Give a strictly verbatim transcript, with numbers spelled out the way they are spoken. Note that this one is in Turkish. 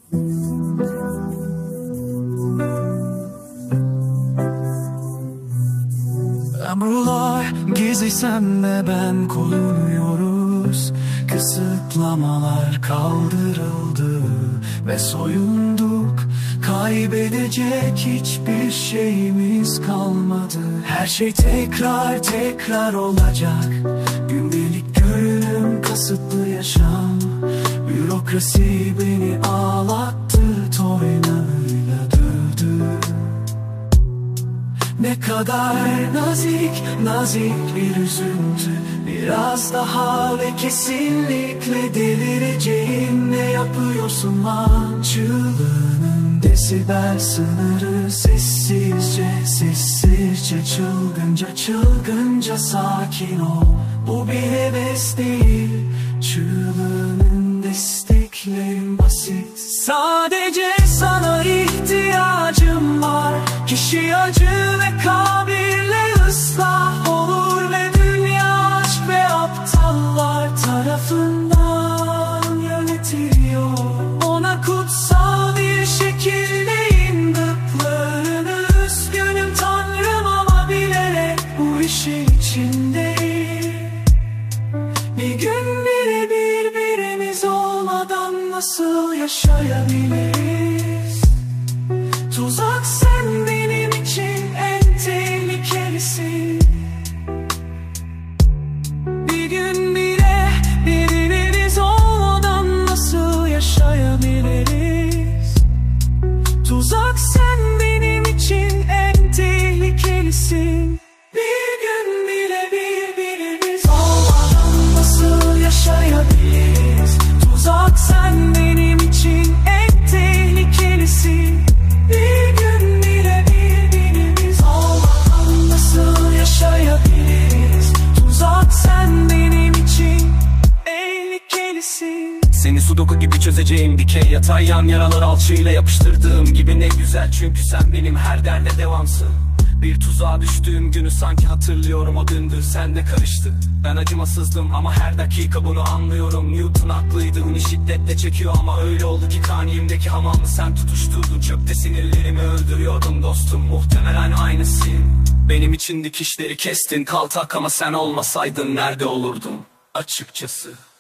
Ömürler gizli senle ben korunuyoruz. Kısıtlamalar kaldırıldı ve soyunduk. Kaybedecek hiçbir şeyimiz kalmadı. Her şey tekrar tekrar olacak. Gündelik görünüm, kasıtlı yaşam. Bürokrasi beni ağlattı, tornavıyla dövdü. Ne kadar nazik, nazik bir üzüntü. Biraz daha ve kesinlikle delireceğim. Ne yapıyorsun lan? Çığlığının desibel sınırı. Sessizce, sessizce, çılgınca, çılgınca sakin ol. Bu bir heves değil, çığlığının desteklerin basit. Sadece sana ihtiyacım var. Kişi acı ve kabirle ıslah olur ve dünya aşk ve aptallar tarafından yönetiliyor. Ona kutsal bir şekilde in gıklarını. Üzgünüm Tanrım ama bilerek bu işin içindeyim. Bir gün birebir birimiz olmadan nasıl yaşayabiliriz? Tuzak, sen benim için en tehlikelisin. Bir gün bile birbirimiz olmadan nasıl yaşayabiliriz? Tuzak, sen benim için en tehlikelisin. Bir gün bile birbirimiz olmadan nasıl yaşayabiliriz? Tuzak, sen benim için en tehlikelisin. Bir gün bile birbirimiz olmadan nasıl yaşayabiliriz? Tuzak, sen benim için tehlikelisin. Seni sudoku gibi çözeceğim, dikey yatay yan yaralar alçıyla yapıştırdığım gibi. Ne güzel çünkü sen benim her derde devamsın. Bir tuzağa düştüğüm günü sanki hatırlıyorum, o gündür senle karıştı. Ben acımasızdım ama her dakika bunu anlıyorum. Newton haklıydı, bunu şiddetle çekiyor ama öyle oldu ki kaniyimdeki hamamı sen tutuşturdun. Çöpte sinirlerimi öldürüyordum dostum, muhtemelen aynısın. Benim için dikişleri kestin kaltak ama sen olmasaydın nerede olurdum açıkçası.